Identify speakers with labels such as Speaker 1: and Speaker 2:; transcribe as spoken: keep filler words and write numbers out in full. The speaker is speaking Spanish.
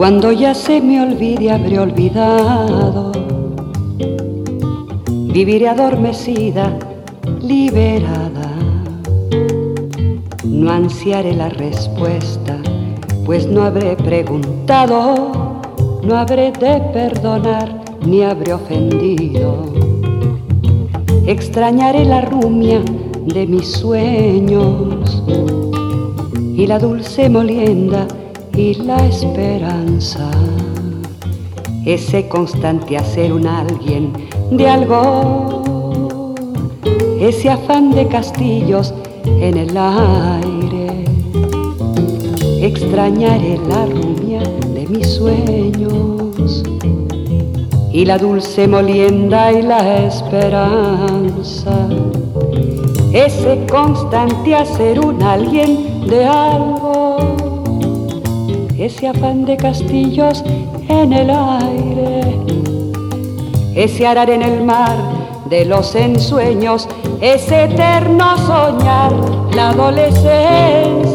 Speaker 1: Cuando ya se me olvide habré olvidado, viviré adormecida, liberada. No ansiaré la respuesta, pues no habré preguntado, no habré de perdonar ni habré ofendido. Extrañaré la rumia de mis sueños y la dulce molienda y la esperanza, ese constante hacer un alguien de algo, ese afán de castillos en el aire. Extrañaré la rumia de mis sueños y la dulce molienda y la esperanza, ese constante hacer un alguien de algo, ese afán de castillos en el aire, ese arar en el mar de los ensueños, ese eterno soñar la adolescencia.